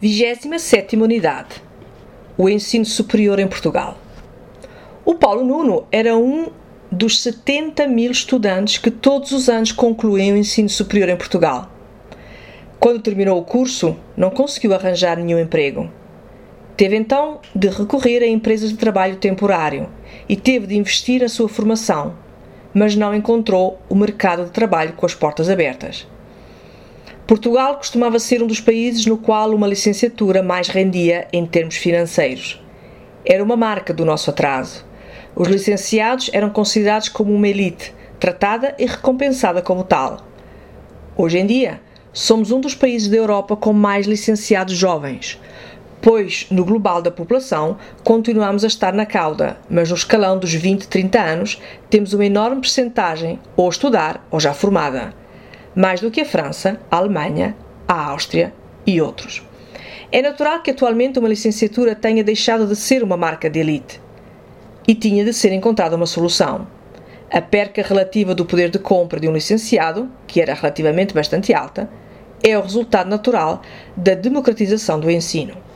27ª unidade. O ensino superior em Portugal. O Paulo Nuno era um dos 70.000 estudantes que todos os anos concluíam o ensino superior em Portugal. Quando terminou o curso, não conseguiu arranjar nenhum emprego. Teve então de recorrer a empresas de trabalho temporário e teve de investir na sua formação, mas não encontrou o mercado de trabalho com as portas abertas. Portugal costumava ser um dos países no qual uma licenciatura mais rendia em termos financeiros. Era uma marca do nosso atraso. Os licenciados eram considerados como uma elite, tratada e recompensada como tal. Hoje em dia, somos um dos países da Europa com mais licenciados jovens, pois, no global da população, continuamos a estar na cauda, mas no escalão dos 20-30 anos, temos uma enorme percentagem ou a estudar ou já formada. Mais do que a França, a Alemanha, a Áustria e outros. É natural que atualmente uma licenciatura tenha deixado de ser uma marca de elite e tinha de ser encontrada uma solução. A perca relativa do poder de compra de um licenciado, que era relativamente bastante alta, é o resultado natural da democratização do ensino.